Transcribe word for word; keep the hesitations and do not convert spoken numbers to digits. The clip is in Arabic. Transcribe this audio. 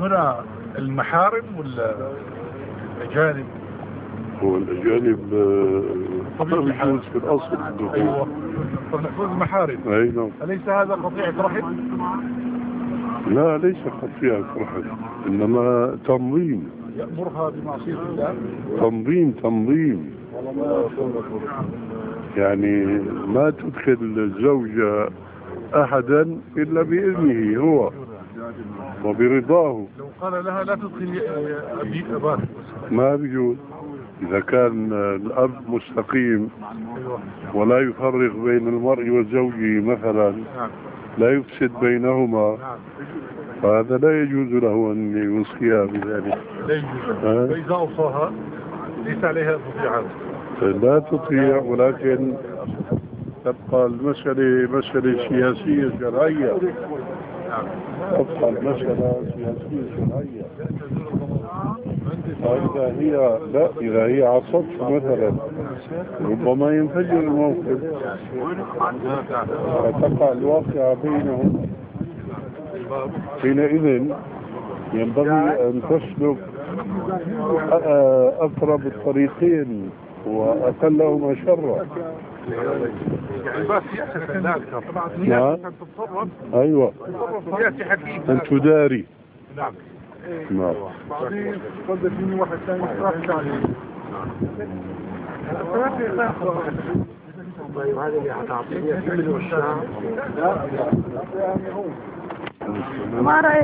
هنا المحارم ولا الأجانب؟ هو الأجانب ما بيجوز في الأصل الدخول. أيوة. طب نحفظ المحارم. أي نعم. أليس هذا قطيعة رحم؟ لا ليس قطيعة رحم، إنما تنظيم. يأمرها بمعصية الله. تنظيم تنظيم يعني ما تدخل الزوجة أحدا إلا بإذنه هو وبرضاه. لو قال لها لا تدخل أبي أباك ما بيجوز. إذا كان الأب مستقيم ولا يفرق بين المرء وزوجه مثلا، لا يفسد بينهما، فهذا لا يجوز له أن يوصيها بذلك. لا يجوز. فإذا أوصاها ليس عليها تطيعات. لا تطيع، ولكن تبقى المسألة مسألة سياسية شرعية. تبقى المسألة سياسية شرعية. فإذا هي لا إذا هي عصته مثلا ربما ينفجر الموقف وتقع الواقعة بينهم. حينئذ ينبغي أن تسلك أقرب الطريقين وأقلهما شرا. نعم. أيوة. أن تداري. نعم. نعم. قد فيني واحد ثاني طيب هذا اللي هتعطيه كل الشعب. ما رأيك؟